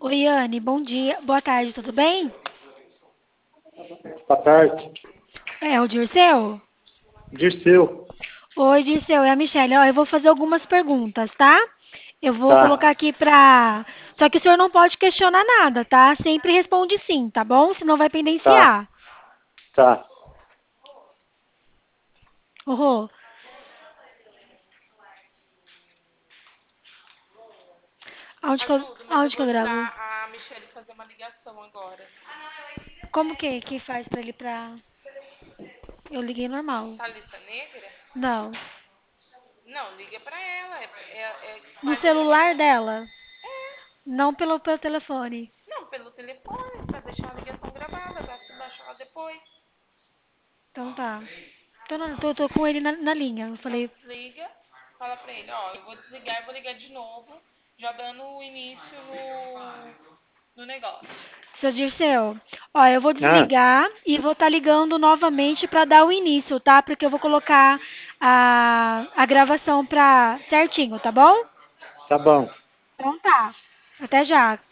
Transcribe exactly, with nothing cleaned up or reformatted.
Oi, Anne, bom dia. Boa tarde, tudo bem? Boa tarde. É o Dirceu? Dirceu. Oi, Dirceu, é a Michelle. Ó, eu vou fazer algumas perguntas, tá? Eu vou colocar Tá, aqui pra. Só que o senhor não pode questionar nada, tá? Sempre responde sim, tá bom? Senão vai tá, pendenciar. tá. Uhum. Aonde que eu, Ajuda, mas eu aonde que vou eu ajudar gravo? a Michelle a fazer uma ligação agora. Como que, que faz pra ele pra. Eu liguei normal. Tá lista negra? Não. Não, liga pra ela. É, é- é- No faz uma celular ligação. dela. É, Não pelo, pelo telefone. não, pelo telefone, pra deixar a ligação gravada, pra você baixar ela depois. Então tá. Tô, na- tô, tô com ele na, na linha. Eu Então falei, desliga, fala pra ele, ó, eu vou desligar e vou ligar de novo, já dando o início no, no negócio. seu Dirceu, ó, eu vou Ah, desligar e vou estar ligando novamente para dar o início, tá? Porque eu vou colocar a, a gravação pra certinho, tá bom? tá bom. Então tá. Até já.